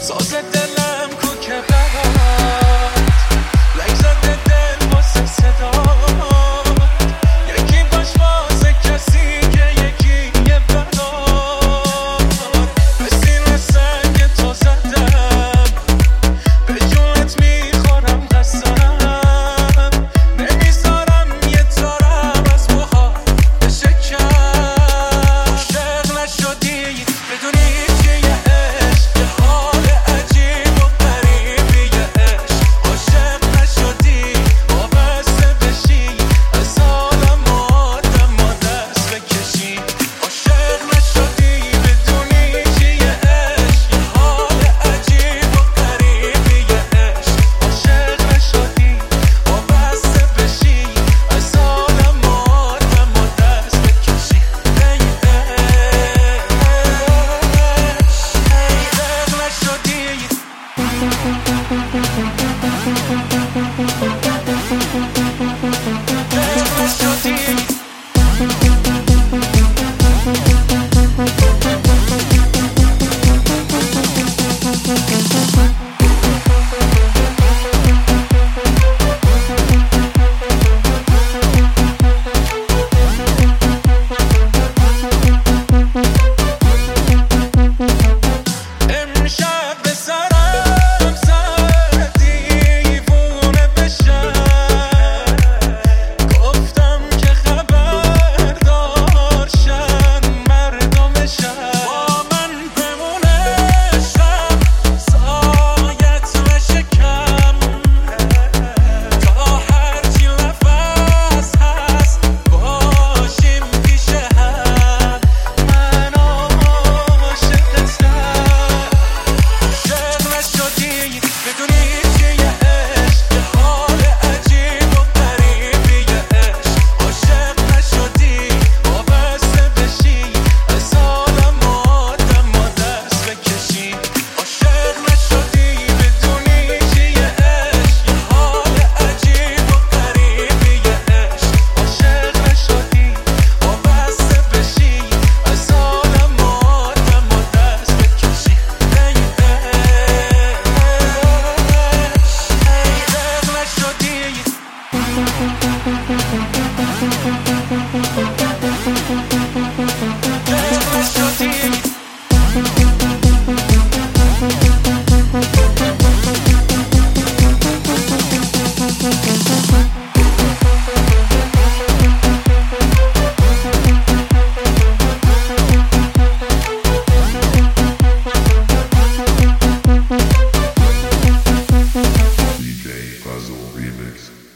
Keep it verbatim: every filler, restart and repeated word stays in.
ساز دلم کو که برات لنگ زده دل واسه صدا یکی باش واسه کسی که یکی یه برات به سینه سنگ تو زدم به جونت میخورم قسم نمیذارم یه تارم از موها بشکم عاشق نشدی بدونی چیه عشق یه حال عجیب و غریبیه عشق عاشق نشدی وابسته بشی از حالم آدم و دست بکشی عاشق نشدی بدونی چیه عشق یه حال عجیب و غریبیه عشق عاشق نشدی وابسته بشی از حالم آدم و دست بکشی امشب به سرم زد دیوونه بشم گفتم که خبردار شن مردمشم با من بمونه شب سایت نشکم تا هرچی نفس هست باشیم پیش هم من عاشقتم عاشق نشدی بدونی چیه عشق یه حال عجیب و غریبیه عشق عاشق نشدی وابسته بشی از حالم آدم و دست بکشی عاشق نشدی بدونی چیه عشق یه حال عجیب و غریبیه عشق عاشق نشدی وابسته بشی از حالم آدم و دست بکشی D J Puzzle Remix.